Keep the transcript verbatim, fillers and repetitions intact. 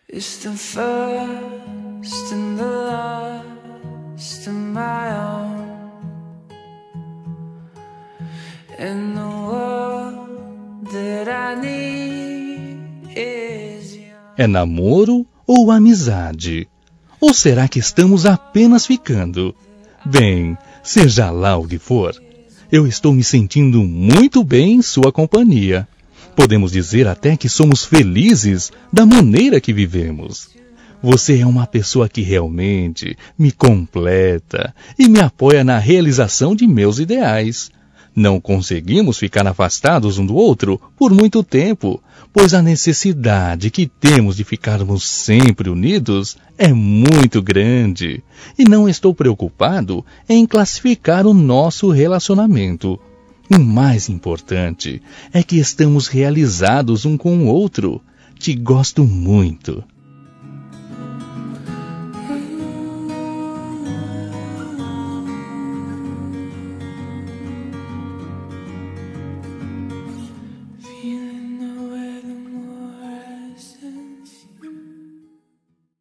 It's the first and the last of my own. And the world that I need is young. É namoro ou amizade? Ou será que estamos apenas ficando? Bem, seja lá o que for, eu estou me sentindo muito bem em sua companhia. Podemos dizer até que somos felizes da maneira que vivemos. Você é uma pessoa que realmente me completa e me apoia na realização de meus ideais. Não conseguimos ficar afastados um do outro por muito tempo, pois a necessidade que temos de ficarmos sempre unidos é muito grande. E não estou preocupado em classificar o nosso relacionamento. O mais importante é que estamos realizados um com o outro. Te gosto muito.